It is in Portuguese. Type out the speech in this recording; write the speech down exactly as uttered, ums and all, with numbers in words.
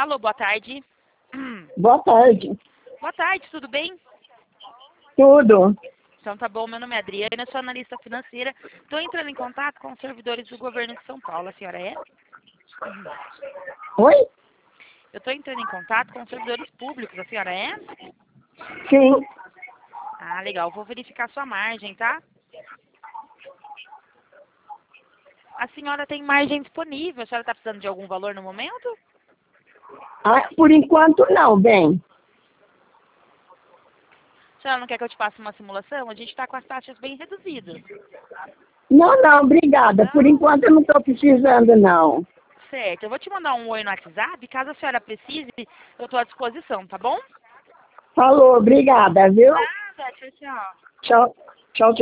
Alô, boa tarde. Boa tarde. Boa tarde, tudo bem? Tudo. Então tá bom, meu nome é Adriana, sou analista financeira. Estou entrando em contato com os servidores do governo de São Paulo. A senhora é? Oi? Eu estou entrando em contato com os servidores públicos. A senhora é? Sim. Ah, legal. Vou verificar sua margem, tá? A senhora tem margem disponível. A senhora está precisando de algum valor no momento? Ah, por enquanto não, bem. A senhora não quer que eu te passe uma simulação? A gente está com as taxas bem reduzidas. Não, não, obrigada. Por enquanto eu não estou precisando, não. Certo. Eu vou te mandar um oi no WhatsApp. Caso a senhora precise, eu estou à disposição, tá bom? Falou, obrigada, viu? Nada. Tchau, tchau. Tchau, tchau, tchau.